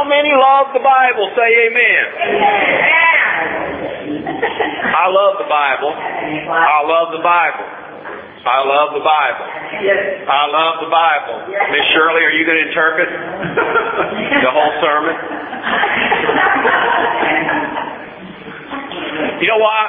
How many love the Bible? Say amen. I love the Bible. I love the Bible. I love the Bible. I love the Bible. Miss Shirley, are you going to interpret the whole sermon? You know why?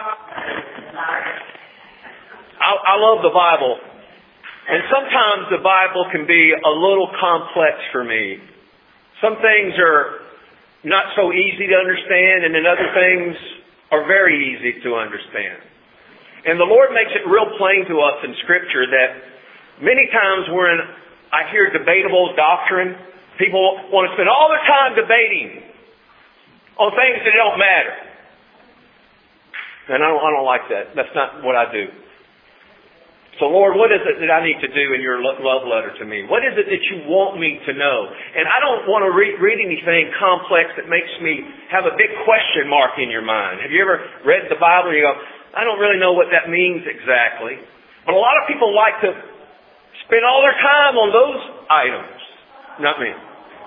I love the Bible. And sometimes the Bible can be a little complex for me. Some things are not so easy to understand, and then other things are very easy to understand. And the Lord makes it real plain to us in Scripture that many times when I hear debatable doctrine, people want to spend all their time debating on things that don't matter. And I don't like that. That's not what I do. So Lord, what is it that I need to do in your love letter to me? What is it that you want me to know? And I don't want to read anything complex that makes me have a big question mark in your mind. Have you ever read the Bible and you go, I don't really know what that means exactly. But a lot of people like to spend all their time on those items. Not me.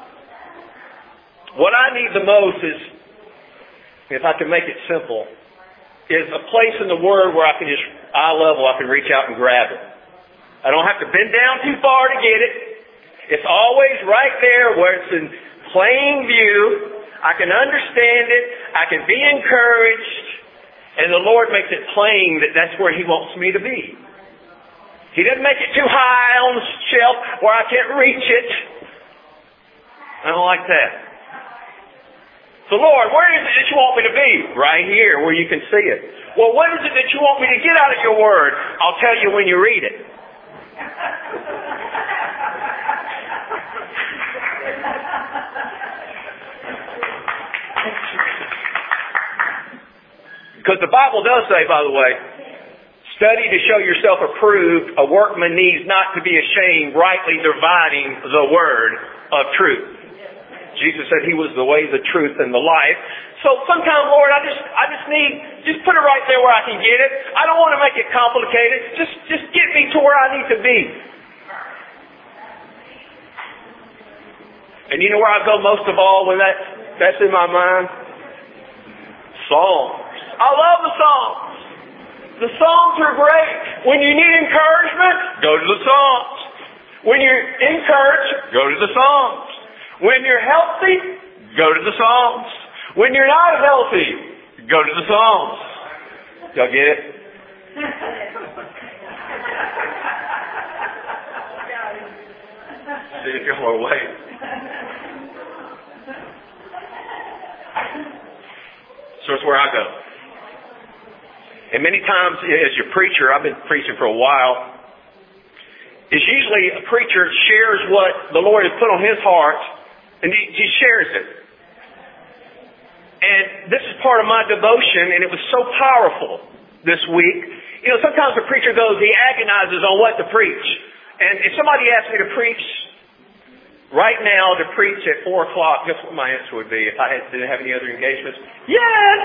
What I need the most is, if I can make it simple, is a place in the Word where I can just, eye level, I can reach out and grab it. I don't have to bend down too far to get it. It's always right there where it's in plain view. I can understand it. I can be encouraged. And the Lord makes it plain that that's where He wants me to be. He doesn't make it too high on the shelf where I can't reach it. I don't like that. So Lord, where is it that you want me to be? Right here, where you can see it. Well, what is it that you want me to get out of your Word? I'll tell you when you read it. Because the Bible does say, by the way, study to show yourself approved, a workman needs not to be ashamed, rightly dividing the word of truth. Jesus said He was the way, the truth, and the life. So sometimes, Lord, I just need, just put it right there where I can get it. I don't want to make it complicated. Just get me to where I need to be. And you know where I go most of all when that's in my mind? Psalms. I love the Psalms. The Psalms are great. When you need encouragement, go to the Psalms. When you're encouraged, go to the Psalms. When you're healthy, go to the Psalms. When you're not healthy, go to the Psalms. Y'all get it? See if y'all are awake. So it's where I go. And many times as your preacher, I've been preaching for a while, it's usually a preacher shares what the Lord has put on his heart, and he shares it. And this is part of my devotion, and it was so powerful this week. You know, sometimes the preacher goes, he agonizes on what to preach. And if somebody asked me to preach right now, to preach at 4 o'clock, guess what my answer would be if I didn't have any other engagements? Yes!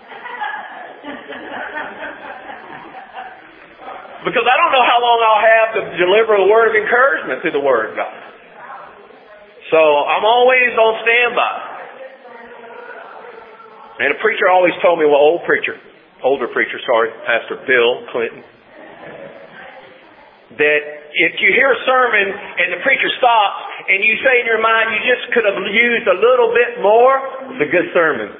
Because I don't know how long I'll have to deliver a word of encouragement through the Word of God. So I'm always on standby. And a preacher always told me, older preacher, Pastor Bill Clinton, that if you hear a sermon and the preacher stops and you say in your mind, you just could have used a little bit more, it's a good sermon.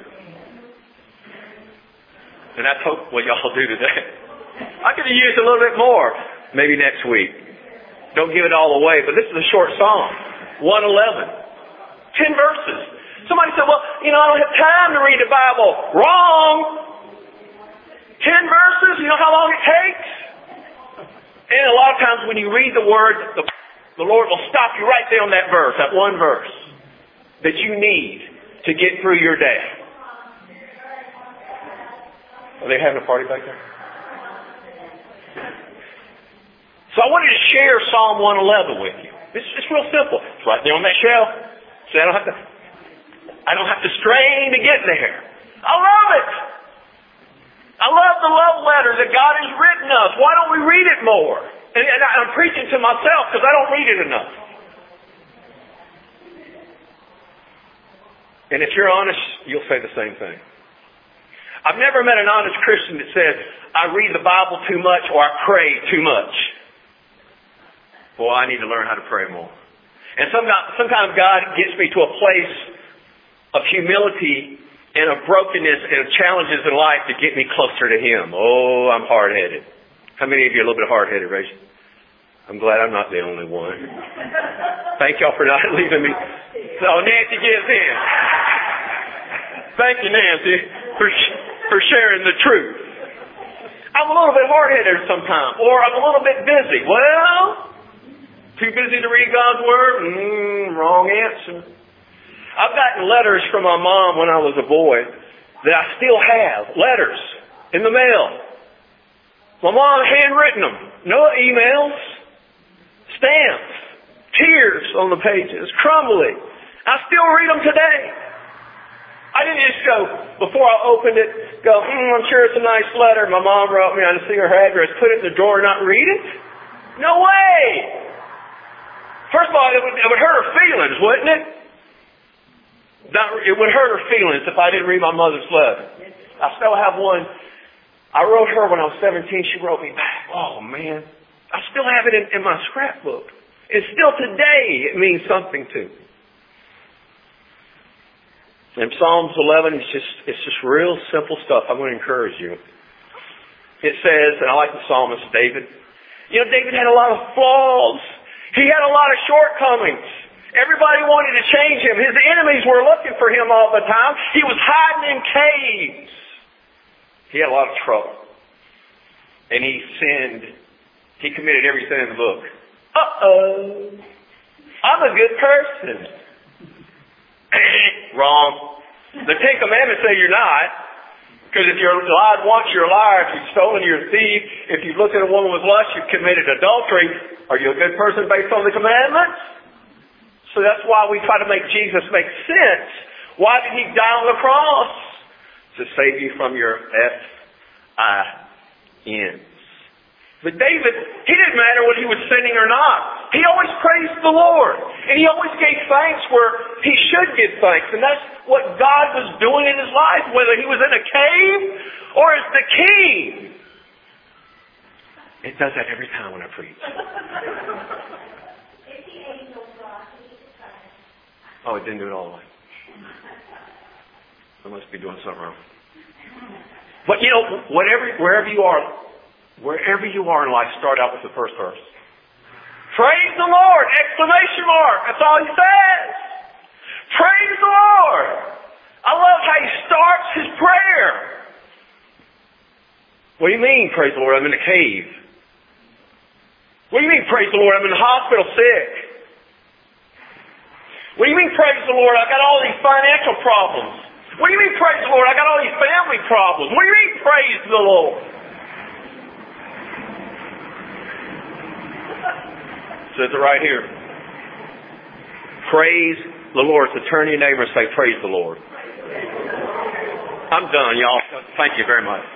And that's what y'all do today. I could have used a little bit more maybe next week. Don't give it all away, but this is a short song. 111. 10 verses. Somebody said, well, I don't have time to read the Bible. Wrong! 10 verses, you know how long it takes? And a lot of times when you read the Word, the Lord will stop you right there on that verse, that one verse that you need to get through your day. Are they having a party back there? So I wanted to share Psalm 111 with you. It's real simple. It's right there on that shelf. So I don't have to strain to get there. I love it. I love the love letter that God has written us. Why don't we read it more? And I'm preaching to myself because I don't read it enough. And if you're honest, you'll say the same thing. I've never met an honest Christian that says, I read the Bible too much or I pray too much. Well, I need to learn how to pray more. And sometimes God gets me to a place of humility and of brokenness and challenges in life to get me closer to Him. Oh, I'm hard-headed. How many of you are a little bit hard-headed, Rachel? I'm glad I'm not the only one. Thank y'all for not leaving me. So Nancy gives in. Thank you, Nancy, for sharing the truth. I'm a little bit hard-headed sometimes, or I'm a little bit busy. Well, too busy to read God's Word? Wrong answer. I've gotten letters from my mom when I was a boy that I still have. Letters in the mail. My mom handwritten them. No emails. Stamps. Tears on the pages. Crumbly. I still read them today. I didn't just go, before I opened it, go, I'm sure it's a nice letter my mom wrote me. I didn't see her address. Put it in the drawer and not read it? No way! First of all, it would hurt her feelings, wouldn't it? It would hurt her feelings if I didn't read my mother's letter. I still have one. I wrote her when I was 17. She wrote me back. Oh, man. I still have it in my scrapbook. And still today, it means something to me. In Psalms 11, it's just real simple stuff. I'm going to encourage you. It says, and I like the psalmist David. You know, David had a lot of flaws. He had a lot of shortcomings. Everybody wanted to change him. His enemies were looking for him all the time. He was hiding in caves. He had a lot of trouble. And he sinned. He committed every sin in the book. Uh-oh. I'm a good person. Wrong. The Ten Commandments say you're not. Because if you're lied once, you're a liar. If you've stolen, you're a thief. If you've looked at a woman with lust, you've committed adultery. Are you a good person based on the commandments? So that's why we try to make Jesus make sense. Why did He die on the cross? To save you from your S-I-Ns. But David, he didn't matter whether he was sinning or not. He always praised the Lord. And he always gave thanks where he should give thanks. And that's what God was doing in his life, whether he was in a cave or as the king. It does that every time when I preach. Oh, it didn't do it all the way. I must be doing something wrong. But you know, wherever you are in life, start out with the first verse. Praise the Lord! Exclamation mark! That's all he says. Praise the Lord! I love how he starts his prayer. What do you mean, praise the Lord? I'm in a cave. What do you mean, praise the Lord? I'm in the hospital sick. What do you mean, praise the Lord? I got all these financial problems. What do you mean, praise the Lord? I got all these family problems. What do you mean, praise the Lord? It says it right here. Praise the Lord. So turn to your neighbor and say, praise the Lord. I'm done, y'all. Thank you very much.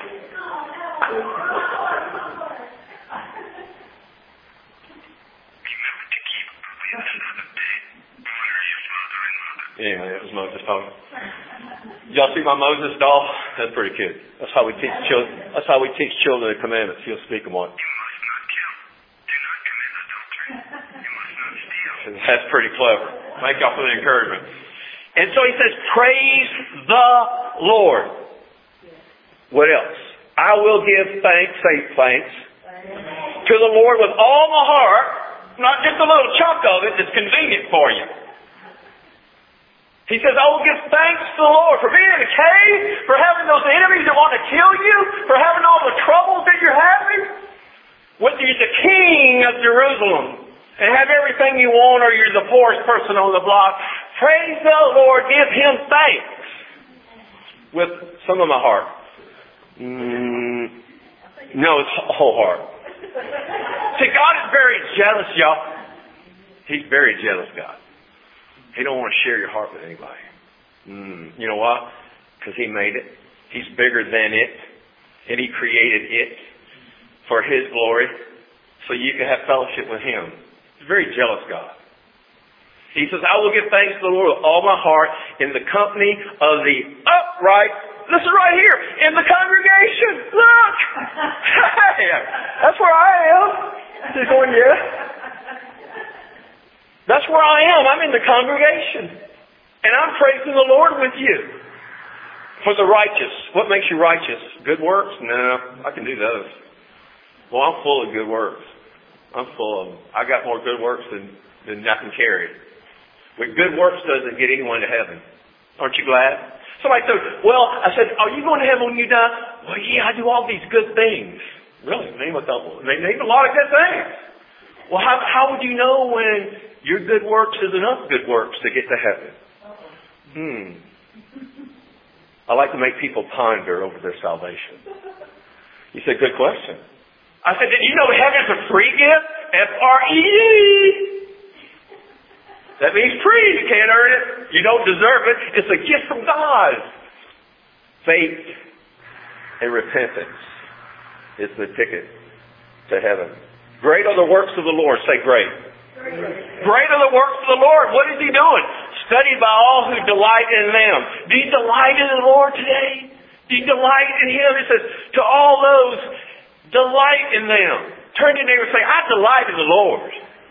Yeah, it was Moses talking. Y'all see my Moses doll? That's pretty cute. That's how we teach children. That's how we teach children the commandments. He'll speak them on. You must not kill. Do not commit adultery. You must not steal. That's pretty clever. Thank y'all for the encouragement. And so he says, praise the Lord. What else? I will give thanks, say thanks, to the Lord with all my heart, not just a little chunk of it that's convenient for you. He says, I will give thanks to the Lord for being in a cave, for having those enemies that want to kill you, for having all the troubles that you're having. Whether you're the king of Jerusalem and have everything you want, or you're the poorest person on the block, praise the Lord, give Him thanks with some of my heart. No, it's whole heart. See, God is very jealous, y'all. He's very jealous, God. He don't want to share your heart with anybody. You know why? Because He made it. He's bigger than it. And He created it for His glory so you can have fellowship with Him. He's a very jealous God. He says, I will give thanks to the Lord with all my heart in the company of the upright. This is right here, in the congregation. Look! Hey, that's where I am. He's going, yeah. That's where I am. I'm in the congregation. And I'm praising the Lord with you. For the righteous. What makes you righteous? Good works? No, I can do those. Well, I'm full of good works. I'm full of them. I got more good works than I can carry. But good works doesn't get anyone to heaven. Aren't you glad? Somebody said, well, I said, are you going to heaven when you die? Well, yeah, I do all these good things. Really? Name a couple. Name a lot of good things. Well, how would you know when your good works is enough good works to get to heaven? I like to make people ponder over their salvation. You said, good question. I said, did you know heaven's a free gift? F-R-E-E. That means free. You can't earn it. You don't deserve it. It's a gift from God. Faith and repentance is the ticket to heaven. Great are the works of the Lord. Say great. Great are the works of the Lord. What is He doing? Studied by all who delight in them. Do you delight in the Lord today? Do you delight in Him? It says, to all those, delight in them. Turn to your neighbor and say, I delight in the Lord.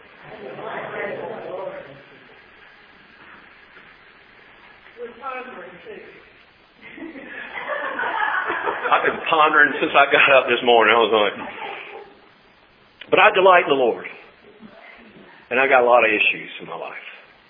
I've been pondering since I got up this morning. I was like, but I delight in the Lord. And I got a lot of issues in my life.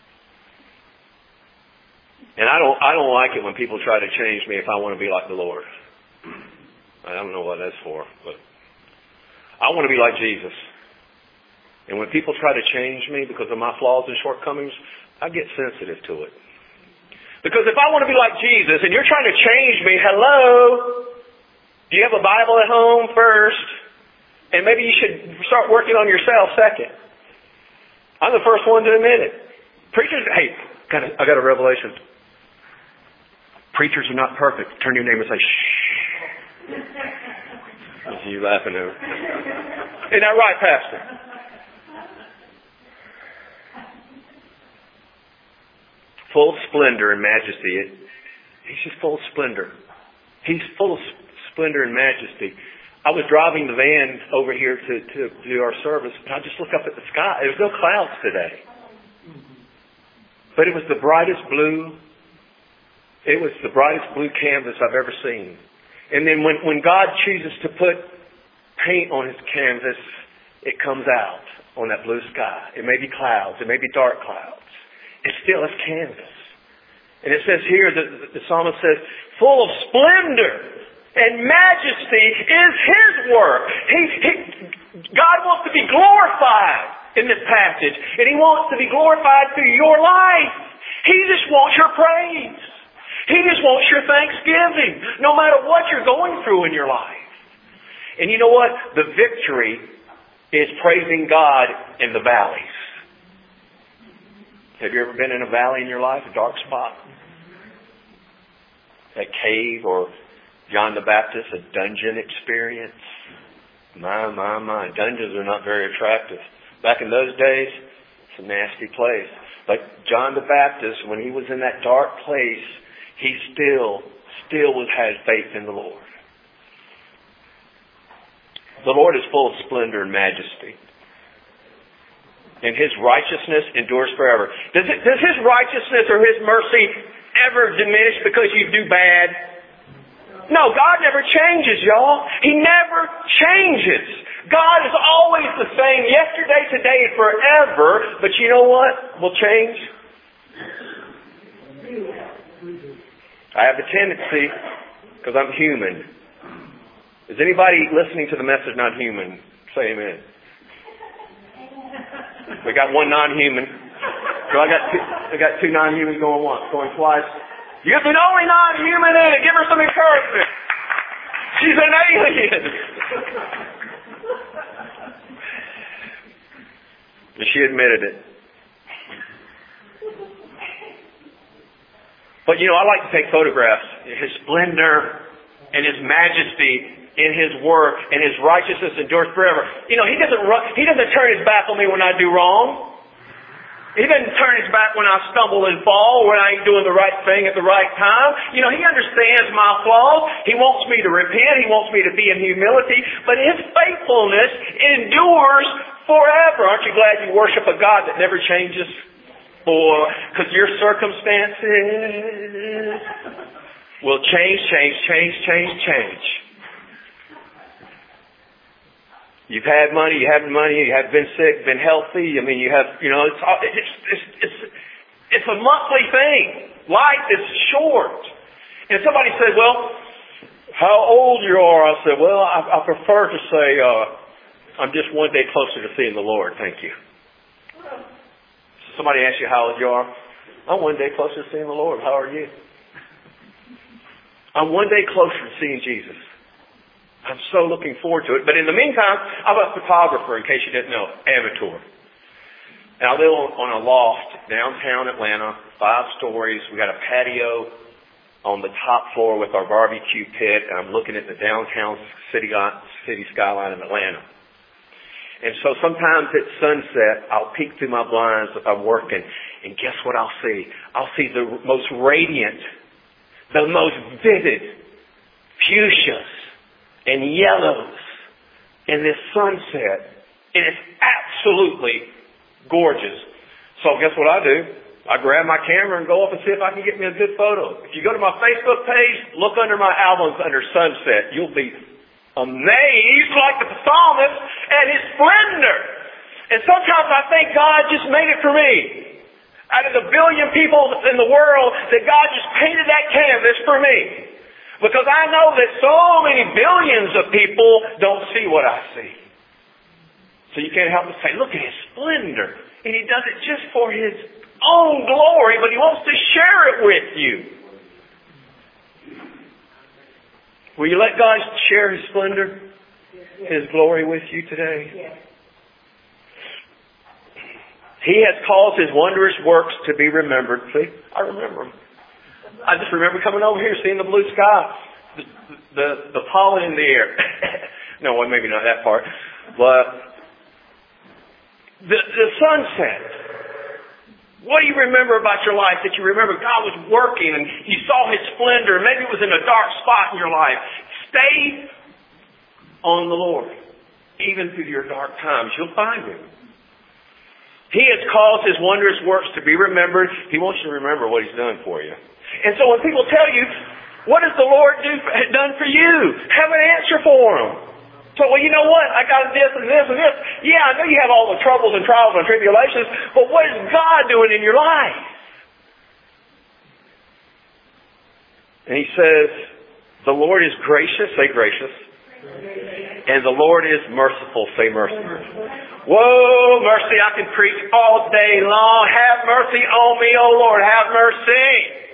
And I don't like it when people try to change me if I want to be like the Lord. I don't know what that's for, but I want to be like Jesus. And when people try to change me because of my flaws and shortcomings, I get sensitive to it. Because if I want to be like Jesus and you're trying to change me, hello, do you have a Bible at home first? And maybe you should start working on yourself second. I'm the first one to admit it. Preachers, hey, I got a revelation. Preachers are not perfect. Turn to your neighbor and say, shh. That's you laughing over. Isn't that right, Pastor? Full of splendor and majesty. He's just full of splendor. He's full of splendor and majesty. I was driving the van over here to do our service, and I just looked up at the sky. There was no clouds today. But it was the brightest blue. It was the brightest blue canvas I've ever seen. And then when God chooses to put paint on His canvas, it comes out on that blue sky. It may be clouds. It may be dark clouds. It's still His canvas. And it says here, the psalmist says, full of splendor and majesty is His work. God wants to be glorified in this passage. And He wants to be glorified through your life. He just wants your praise. He just wants your thanksgiving, no matter what you're going through in your life. And you know what? The victory is praising God in the valleys. Have you ever been in a valley in your life, a dark spot? A cave or John the Baptist, a dungeon experience? My. Dungeons are not very attractive. Back in those days, it's a nasty place. But John the Baptist, when he was in that dark place, he still had faith in the Lord. The Lord is full of splendor and majesty. And His righteousness endures forever. Does His righteousness or His mercy ever diminish because you do bad? No, God never changes, y'all. He never changes. God is always the same yesterday, today, and forever. But you know what will change? I have a tendency, because I'm human. Is anybody listening to the message not human? Say amen. We got one non-human. So I got two non-humans going once, going twice. You're the only non-human in it. Give her some encouragement. She's an alien. And she admitted it. But I like to take photographs. His splendor and His majesty in His work and His righteousness endures forever. He doesn't turn His back on me when I do wrong. He doesn't turn his back when I stumble and fall, when I ain't doing the right thing at the right time. He understands my flaws. He wants me to repent. He wants me to be in humility. But His faithfulness endures forever. Aren't you glad you worship a God that never changes? Because your circumstances will change. You've had money, you haven't money, you have been sick, been healthy. It's a monthly thing. Life is short. And somebody said, well, how old you are? I said, well, I prefer to say, I'm just one day closer to seeing the Lord. Thank you. Somebody asks you how old you are. I'm one day closer to seeing the Lord. How are you? I'm one day closer to seeing Jesus. I'm so looking forward to it. But in the meantime, I'm a photographer, in case you didn't know, amateur. And I live on a loft downtown Atlanta, 5 stories. We got a patio on the top floor with our barbecue pit, and I'm looking at the downtown city skyline of Atlanta. And so sometimes at sunset, I'll peek through my blinds if I'm working, and guess what I'll see? I'll see the most radiant, the most vivid fuchsias and yellows in this sunset. And it's absolutely gorgeous. So guess what I do? I grab my camera and go up and see if I can get me a good photo. If you go to my Facebook page, look under my albums under sunset. You'll be amazed like the psalmist at His splendor. And sometimes I think God just made it for me. Out of the billion people in the world, that God just painted that canvas for me. Because I know that so many billions of people don't see what I see. So you can't help but say, look at His splendor. And He does it just for His own glory, but He wants to share it with you. Will you let God share His splendor, His glory with you today? Yes. He has caused His wondrous works to be remembered. See, I remember them. I just remember coming over here, seeing the blue sky, the pollen in the air. No, well, maybe not that part. But the sunset. What do you remember about your life that you remember God was working and you saw His splendor? Maybe it was in a dark spot in your life. Stay on the Lord. Even through your dark times, you'll find Him. He has caused His wondrous works to be remembered. He wants you to remember what He's done for you. And so when people tell you, what has the Lord done for you? Have an answer for them. So, well, you know what? I got this and this and this. Yeah, I know you have all the troubles and trials and tribulations, but what is God doing in your life? And He says, the Lord is gracious. Say gracious. And the Lord is merciful. Say merciful. Whoa, mercy, I can preach all day long. Have mercy on me, O Lord. Have mercy.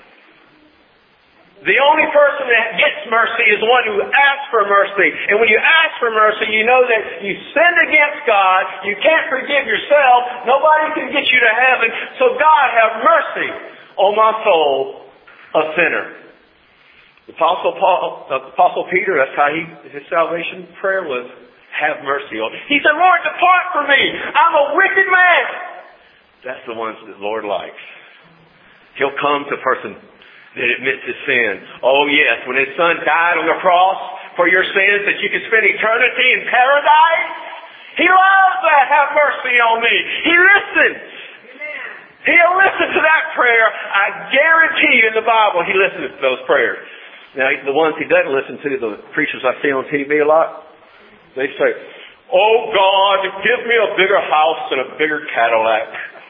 The only person that gets mercy is the one who asks for mercy. And when you ask for mercy, you know that you sinned against God. You can't forgive yourself. Nobody can get you to heaven. So God, have mercy on my soul, a sinner. The Apostle Peter, that's how his salvation prayer was, have mercy on me. He said, Lord, depart from me. I'm a wicked man. That's the ones that the Lord likes. He'll come to a person that admits his sin. Oh yes, when His Son died on the cross for your sins that you could spend eternity in paradise, He loves that. Have mercy on me. He listens. He'll listen to that prayer. I guarantee you in the Bible He listens to those prayers. Now the ones He doesn't listen to, the preachers I see on TV a lot, they say, oh God, give me a bigger house and a bigger Cadillac.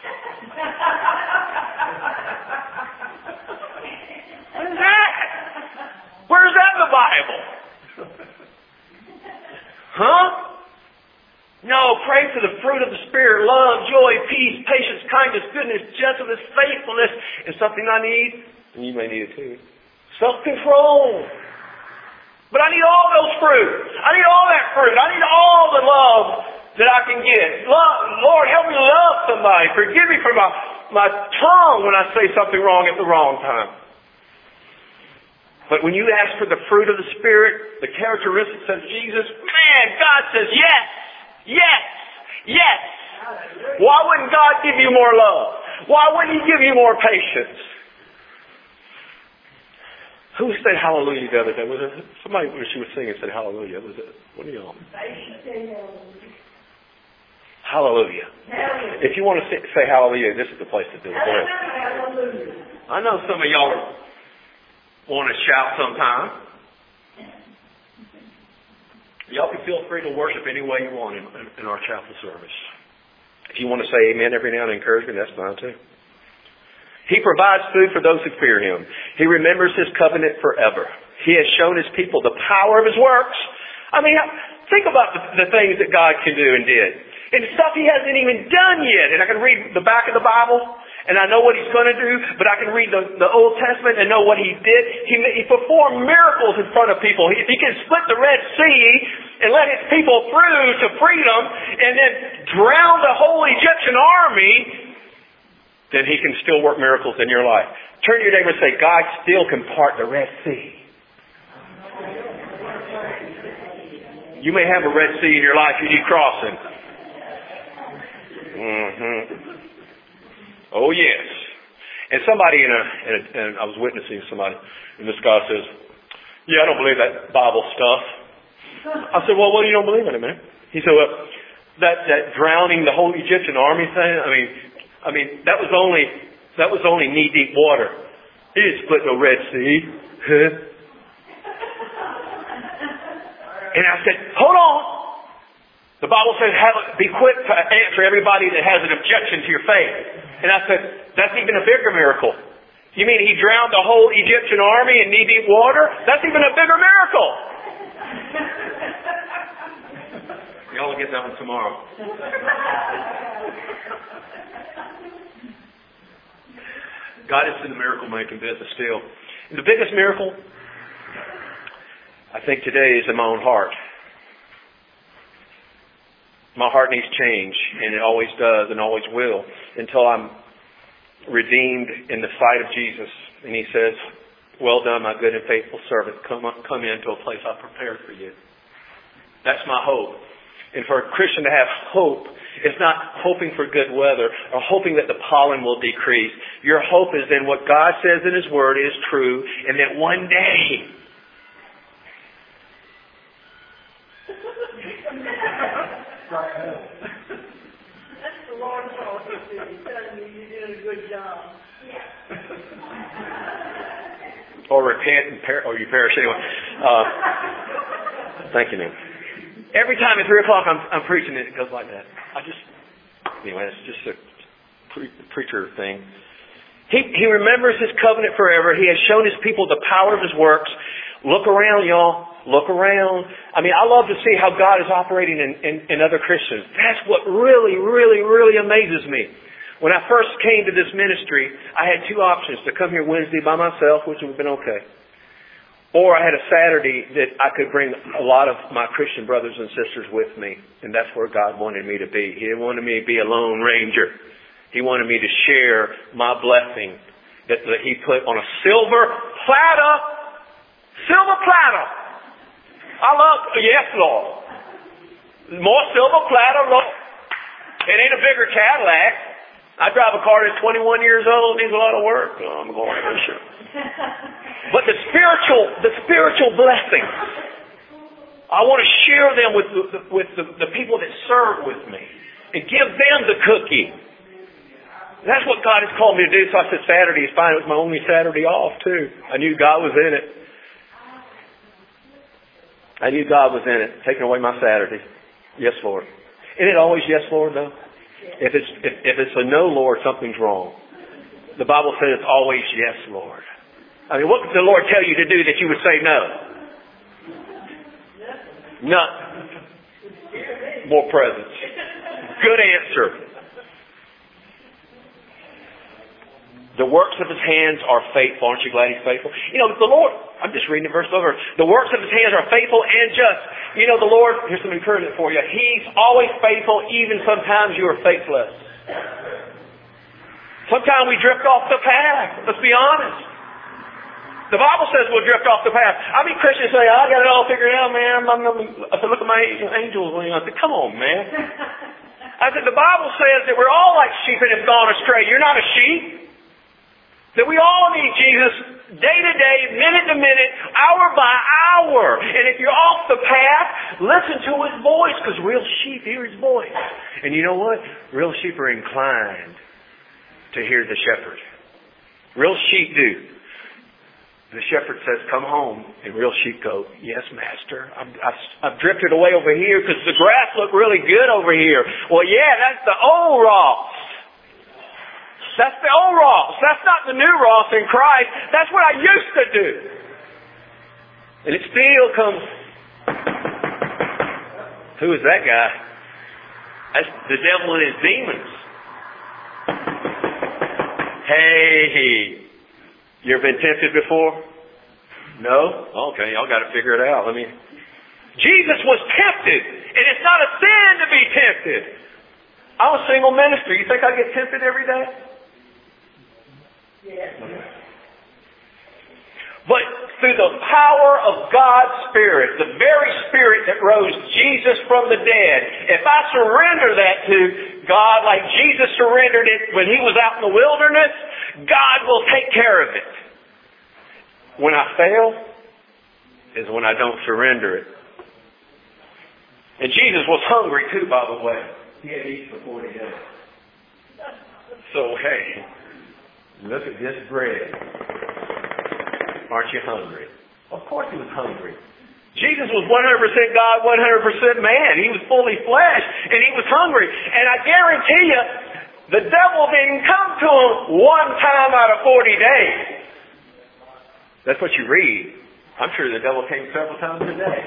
What is that? Where's that in the Bible? Huh? No, pray for the fruit of the Spirit, love, joy, peace, patience, kindness, goodness, gentleness, faithfulness, and something I need, and you may need it too, self-control. But I need all those fruit. I need all that fruit. I need all the love that I can get. Lord, help me love somebody. Forgive me for my tongue when I say something wrong at the wrong time. But when you ask for the fruit of the Spirit, the characteristics of Jesus, man, God says yes, yes, yes. Why wouldn't God give you more love? Why wouldn't He give you more patience? Who said hallelujah the other day? Was it somebody when she was singing said hallelujah? Was it one of y'all? Hallelujah. If you want to say hallelujah, this is the place to do it. Go ahead. I know some of y'all want to shout sometime. Y'all can feel free to worship any way you want in our chapel service. If you want to say amen every now and then, encouragement, that's fine too. He provides food for those who fear Him. He remembers His covenant forever. He has shown His people the power of His works. I mean, think about the things that God can do and did. And stuff He hasn't even done yet. And I can read the back of the Bible, and I know what He's going to do, but I can read the Old Testament and know what He did. He performed miracles in front of people. He can split the Red Sea and let His people through to freedom and then drown the whole Egyptian army. Then He can still work miracles in your life. Turn to your neighbor and say, God still can part the Red Sea. You may have a Red Sea in your life you need crossing. Oh, yes. And somebody and I was witnessing somebody, and this guy says, yeah, I don't believe that Bible stuff. I said, well, what do you don't believe in it, man? He said, well, that drowning the whole Egyptian army thing, I mean, that was only knee-deep water. He didn't split no Red Sea. And I said, hold on. The Bible says, be quick to answer everybody that has an objection to your faith. And I said, that's even a bigger miracle. You mean He drowned the whole Egyptian army in knee-deep water? That's even a bigger miracle. Y'all will get that one tomorrow. God is in the miracle-making business still. And the biggest miracle, I think today, is in my own heart. My heart needs change, and it always does and always will, until I'm redeemed in the sight of Jesus. And He says, well done, my good and faithful servant. Come into a place I've prepared for you. That's my hope. And for a Christian to have hope, it's not hoping for good weather or hoping that the pollen will decrease. Your hope is in what God says in His Word is true, and that one day that's the Lord talking to you, telling you you're doing a good job. Or repent or you perish anyway. Thank you, man. Every time at 3 o'clock I'm preaching, it goes like that. Anyway, it's just a preacher thing. He remembers His covenant forever. He has shown His people the power of His works. Look around, y'all. Look around. I mean, I love to see how God is operating in other Christians. That's what really, really, really amazes me. When I first came to this ministry, I had two options: to come here Wednesday by myself, which would have been okay. Or I had a Saturday that I could bring a lot of my Christian brothers and sisters with me. And that's where God wanted me to be. He didn't want me to be a lone ranger. He wanted me to share my blessing that He put on a silver platter. Silver platter. I love, yes, Lord. More silver platter, Lord. It ain't a bigger Cadillac. I drive a car that's 21 years old. Needs a lot of work. Oh, I'm going to worship. But the spiritual blessings, I want to share them with the people that serve with me and give them the cookie. That's what God has called me to do. So I said Saturday is fine. It was my only Saturday off too. I knew God was in it. I knew God was in it, taking away my Saturday. Yes, Lord. Isn't it always yes, Lord, though? If it's a no, Lord, something's wrong. The Bible says it's always yes, Lord. I mean, what did the Lord tell you to do that you would say no? Nothing. More presence. Good answer. The works of His hands are faithful. Aren't you glad He's faithful? You know, the Lord, I'm just reading the verse over. The works of His hands are faithful and just. You know, the Lord, here's some encouragement for you. He's always faithful, even sometimes you are faithless. Sometimes we drift off the path. Let's be honest. The Bible says we'll drift off the path. I mean, Christians say, I got it all figured out, man. I said, look at my angels. I said, come on, man. I said, the Bible says that we're all like sheep and have gone astray. You're not a sheep. That we all need Jesus day to day, minute to minute, hour by hour. And if you're off the path, listen to His voice, because real sheep hear His voice. And you know what? Real sheep are inclined to hear the shepherd. Real sheep do. The shepherd says, come home. And real sheep go, yes, master. I've drifted away over here because the grass looked really good over here. Well, yeah, that's the old Ross. That's the old Ross. That's not the new Ross in Christ. That's what I used to do. And it still comes. Who is that guy? That's the devil and his demons. Hey, you ever been tempted before? No? Okay, y'all got to figure it out. Jesus was tempted, and it's not a sin to be tempted. I'm a single minister. You think I get tempted every day? Yes. But through the power of God's Spirit, the very Spirit that rose Jesus from the dead, if I surrender that to God like Jesus surrendered it when He was out in the wilderness, God will take care of it. When I fail is when I don't surrender it. And Jesus was hungry too, by the way. He had eaten for 40 days. So, hey, look at this bread. Aren't you hungry? Of course He was hungry. Jesus was 100% God, 100% man. He was fully flesh, and He was hungry. And I guarantee you, the devil didn't come to Him one time out of 40 days. That's what you read. I'm sure the devil came several times a day.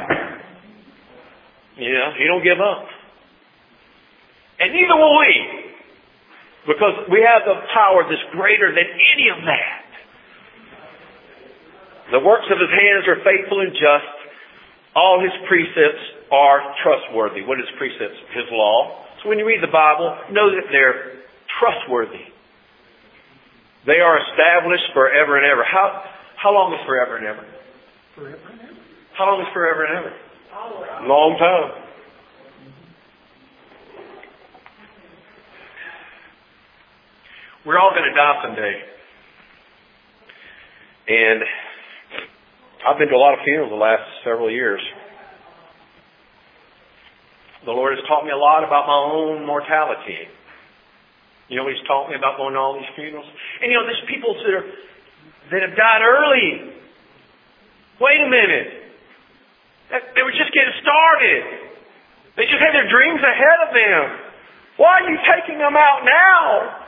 You know, He don't give up. And neither will we. Because we have the power that's greater than any of that. The works of His hands are faithful and just. All His precepts are trustworthy. What is precepts? His law. So when you read the Bible, know that they're trustworthy. They are established forever and ever. How long is forever and ever? Forever and ever. How long is forever and ever? Long time. We're all going to die someday. And I've been to a lot of funerals the last several years. The Lord has taught me a lot about my own mortality. You know what He's taught me about going to all these funerals? And you know, there's people that have died early. Wait a minute. They were just getting started. They just had their dreams ahead of them. Why are you taking them out now?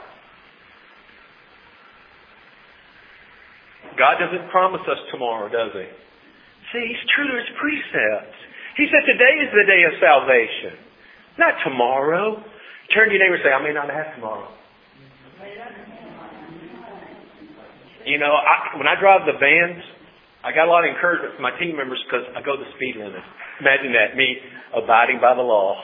God doesn't promise us tomorrow, does He? See, He's true to His precepts. He said today is the day of salvation, not tomorrow. Turn to your neighbor and say, I may not have tomorrow. You know, when I drive the vans, I got a lot of encouragement from my team members because I go the speed limit. Imagine that, me abiding by the law.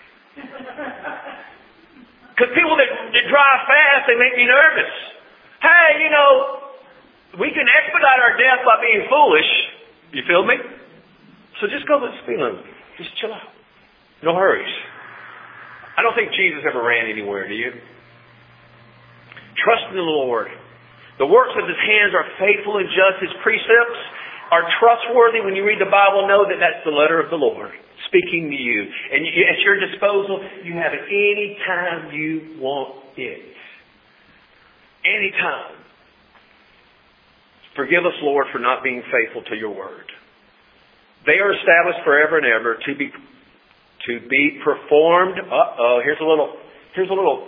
Because people that drive fast, they make me nervous. Hey, you know, we can expedite our death by being foolish. You feel me? So just go with the speed limit. Just chill out. No hurries. I don't think Jesus ever ran anywhere, do you? Trust in the Lord. The works of His hands are faithful and just. His precepts are trustworthy. When you read the Bible, know that that's the letter of the Lord speaking to you. And at your disposal, you have it any time you want it. Anytime. Forgive us, Lord, for not being faithful to Your word. They are established forever and ever to be performed. Here's a little, you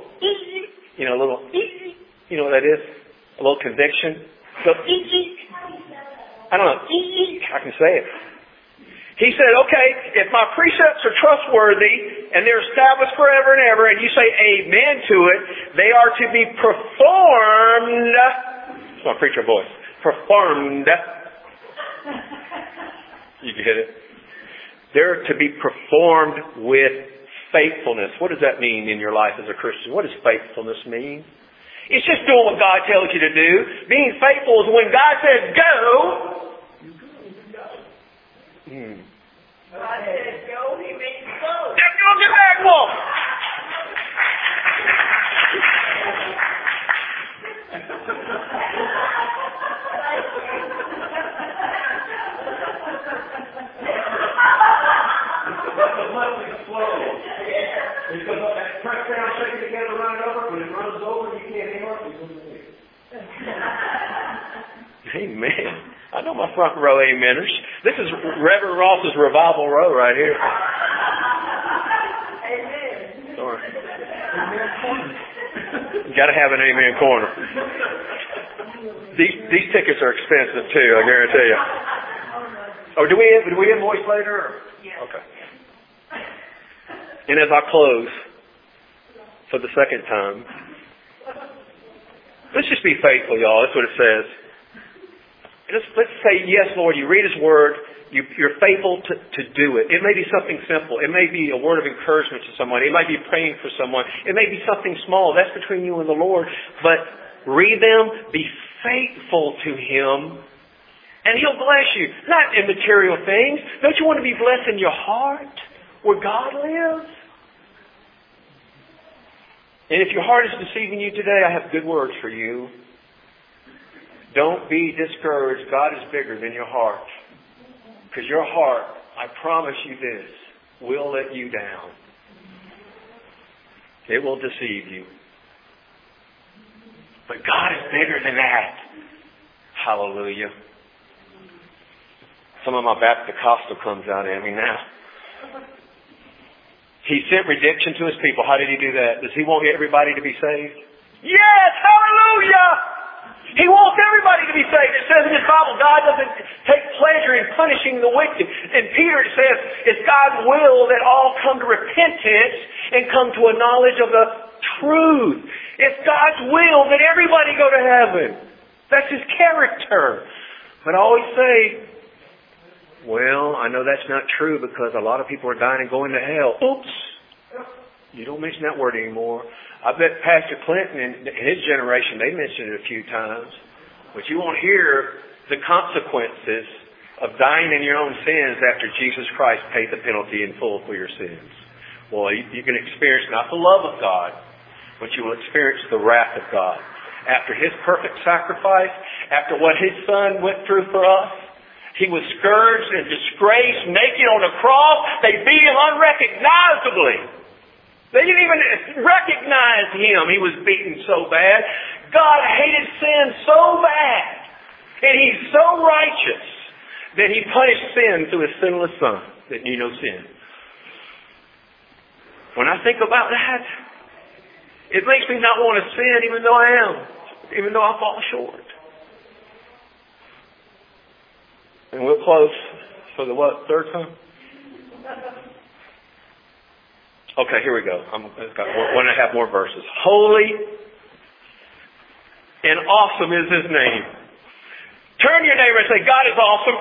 know what that is? A little conviction. So, I don't know. I can say it. He said, okay, if my precepts are trustworthy and they're established forever and ever, and you say amen to it, they are to be performed. It's my preacher voice. Performed. You get it? They're to be performed with faithfulness. What does that mean in your life as a Christian? What does faithfulness mean? It's just doing what God tells you to do. Being faithful is when God says go, you go. God says go, He means go. Now go get back, wolf. Amen. I know my front row ameners. This is Reverend Ross's revival row right here. Amen. Sorry. You got to have an amen corner. These tickets are expensive too, I guarantee you. Oh, do we invoice later? Or? Yes. Okay. And as I close for the second time, let's just be faithful, y'all. That's what it says. Let's say, yes, Lord, you read His Word, you're faithful to do it. It may be something simple. It may be a word of encouragement to someone. It might be praying for someone. It may be something small. That's between you and the Lord. But read them, be faithful to Him, and He'll bless you. Not in material things. Don't you want to be blessed in your heart, where God lives? And if your heart is deceiving you today, I have good words for you. Don't be discouraged. God is bigger than your heart. Because your heart, I promise you this, will let you down. It will deceive you. But God is bigger than that. Hallelujah. Some of my Baptist Costal comes out in me now. He sent redemption to His people. How did He do that? Does He want everybody to be saved? Yes! Hallelujah! He wants everybody to be saved. It says in His Bible, God doesn't take pleasure in punishing the wicked. And Peter says, it's God's will that all come to repentance and come to a knowledge of the truth. It's God's will that everybody go to heaven. That's His character. But I always say, well, I know that's not true because a lot of people are dying and going to hell. Oops. You don't mention that word anymore. I bet Pastor Clinton and his generation, they mentioned it a few times. But you won't hear the consequences of dying in your own sins after Jesus Christ paid the penalty in full for your sins. Well, you can experience not the love of God, but you will experience the wrath of God. After His perfect sacrifice, after what His Son went through for us, He was scourged and disgraced, naked on a cross. They beat Him unrecognizably. They didn't even recognize Him. He was beaten so bad. God hated sin so bad. And He's so righteous that He punished sin through His sinless Son that knew no sin. When I think about that, it makes me not want to sin even though I am. Even though I fall short. And we'll close for the third time? Okay, here we go. I've got 1.5 more verses. Holy and awesome is His name. Turn to your neighbor and say, God is awesome.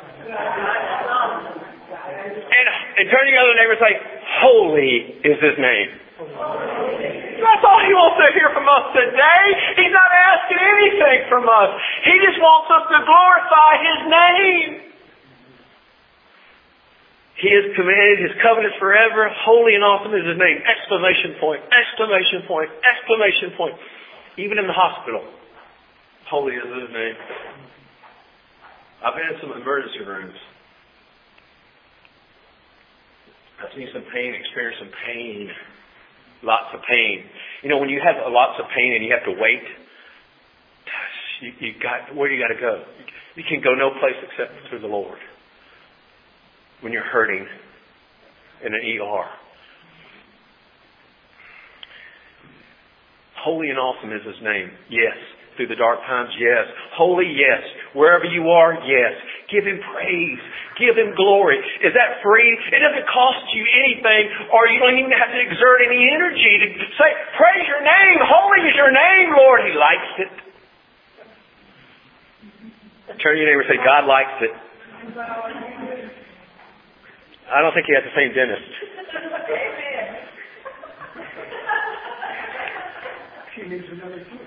And turn to your other neighbor and say, holy is His name. That's all He wants to hear from us today. He's not asking anything from us. He just wants us to glorify His name. He has commanded His covenants forever. Holy and awesome is His name. Exclamation point. Exclamation point. Exclamation point. Even in the hospital. Holy is His name. I've been in some emergency rooms. I've seen some pain, experienced some pain. Lots of pain. You know, when you have lots of pain and you have to wait, where do you got to go? You can go no place except through the Lord. When you're hurting in an ER. Holy and awesome is His name. Yes. Through the dark times, yes. Holy, yes. Wherever you are, yes. Give Him praise. Give Him glory. Is that free? It doesn't cost you anything, or you don't even have to exert any energy to say, praise your name. Holy is your name, Lord. He likes it. Turn to your neighbor and say, God likes it. I don't think He has the same dentist. She needs another two.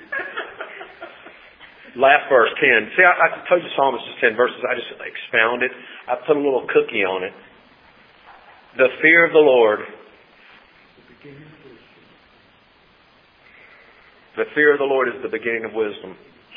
Last verse, 10. See, I told you Psalms is 10 verses. I just expounded. I put a little cookie on it. The fear of the Lord. The fear of the Lord is the beginning of wisdom.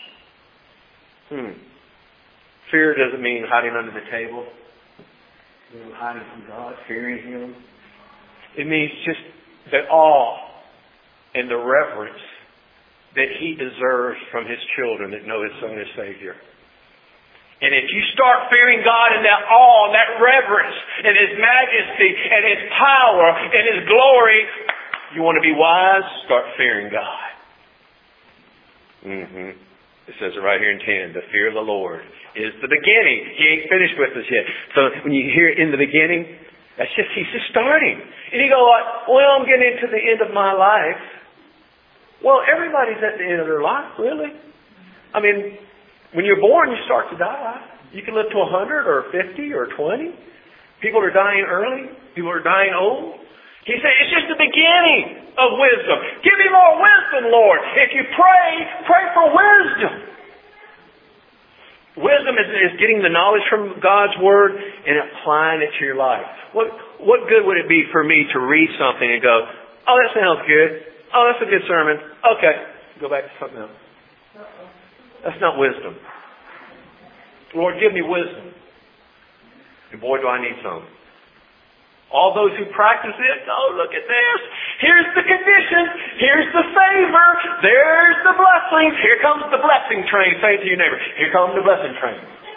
Fear doesn't mean hiding under the table. Hiding from God, fearing Him. It means just the awe and the reverence that He deserves from His children that know His Son as Savior. And if you start fearing God in that awe and that reverence and His majesty and His power and His glory, you want to be wise? Start fearing God. It says it right here in 10. The fear of the Lord is the beginning. He ain't finished with us yet. So when you hear in the beginning, He's just starting. And you go like, well, I'm getting into the end of my life. Well, everybody's at the end of their life, really. I mean, when you're born, you start to die. You can live to 100 or 50 or 20. People are dying early. People are dying old. He said, it's just the beginning of wisdom. Give me more wisdom, Lord. If you pray for wisdom. Wisdom is getting the knowledge from God's Word and applying it to your life. What good would it be for me to read something and go, oh, that sounds good. Oh, that's a good sermon. Okay, go back to something else. That's not wisdom. Lord, give me wisdom. And boy, do I need some. All those who practice it, oh, look at this. Here's the condition. Here's the favor. There's the blessings. Here comes the blessing train. Say it to your neighbor. Here comes the blessing train.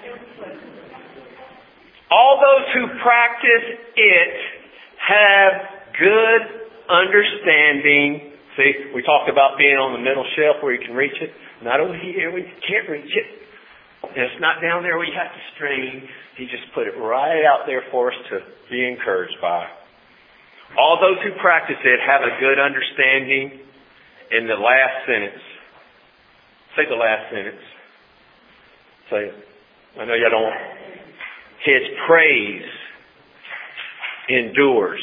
All those who practice it have good understanding. See, we talked about being on the middle shelf where you can reach it. Not over here where you can't reach it. And it's not down there where you have to strain. He just put it right out there for us to be encouraged by. All those who practice it have a good understanding in the last sentence. Say the last sentence. Say it. I know you don't want it. His praise endures.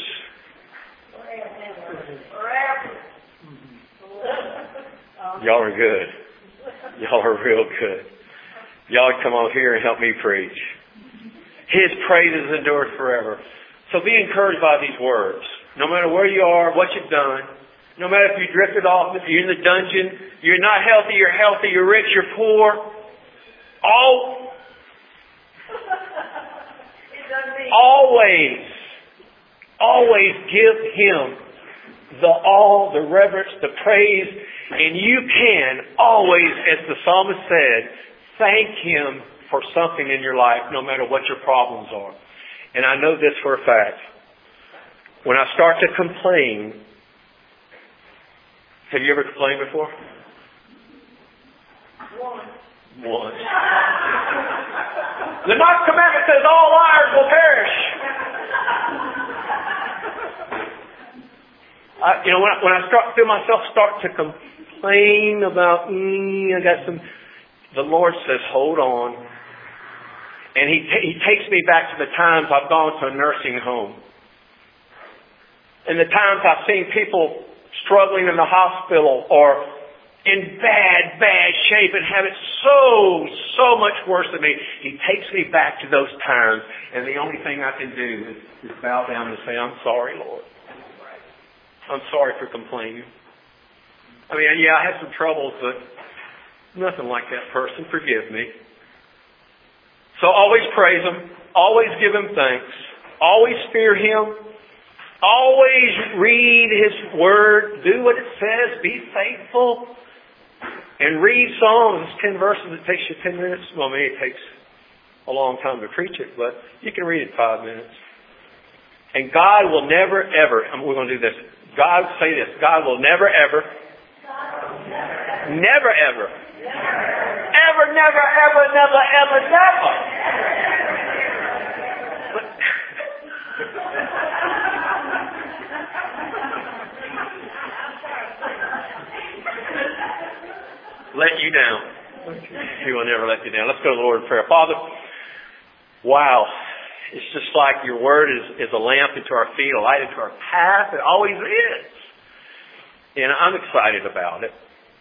Y'all are good. Y'all are real good. Y'all come on here and help me preach. His praises endure forever. So be encouraged by these words. No matter where you are, what you've done, no matter if you drifted off, if you're in the dungeon, you're not healthy, you're rich, you're poor. Always give Him the reverence, the praise, and you can always, as the psalmist said, thank Him for something in your life, no matter what your problems are. And I know this for a fact. When I start to complain, have you ever complained before? Once. The ninth commandment says all liars will perish. When I feel myself start to complain about, the Lord says, hold on. And He takes me back to the times I've gone to a nursing home. And the times I've seen people struggling in the hospital or in bad shape and have it so much worse than me. He takes me back to those times, and the only thing I can do is bow down and say, I'm sorry, Lord. I'm sorry for complaining. I mean, yeah, I had some troubles, but nothing like that person. Forgive me. So always praise Him. Always give Him thanks. Always fear Him. Always read His Word. Do what it says. Be faithful. And read Psalms. 10 verses. It takes you 10 minutes. Well, maybe it takes a long time to preach it, but you can read it 5 minutes. And God will never, ever, we're going to do this. God, say this. God will never, ever, never, ever, ever, never, ever, never, ever, never. Let you down. He will never let you down. Let's go to the Lord in prayer. Father, wow. It's just like your word is a lamp into our feet, a light into our path. It always is. And I'm excited about it.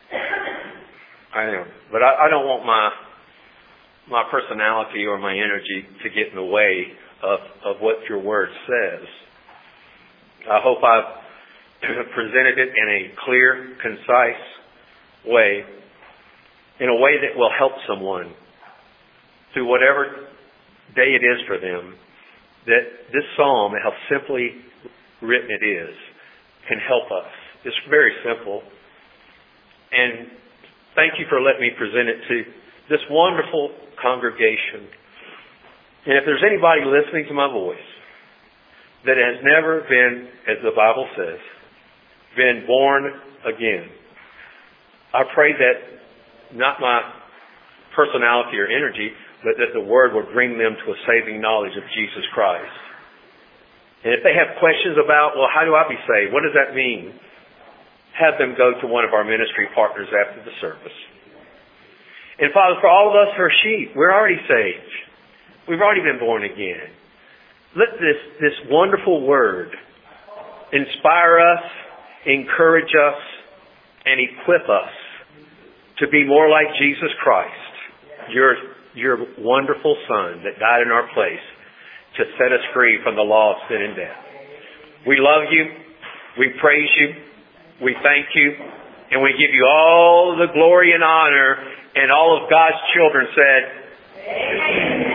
I am. But I don't want my personality or my energy to get in the way of what your word says. I hope I've presented it in a clear, concise way, in a way that will help someone through whatever day it is for them, that this psalm, how simply written it is, can help us. It's very simple. And Thank you for letting me present it to this wonderful congregation. And if there's anybody listening to my voice that has never been, as the Bible says, been born again, I pray that not my personality or energy, but that the Word would bring them to a saving knowledge of Jesus Christ. And if they have questions about, well, how do I be saved? What does that mean? Have them go to one of our ministry partners after the service. And Father, for all of us who are sheep, we're already saved. We've already been born again. Let this wonderful Word inspire us, encourage us, and equip us to be more like Jesus Christ, your wonderful Son that died in our place to set us free from the law of sin and death. We love you. We praise you. We thank you. And we give you all the glory and honor. And all of God's children said, Amen.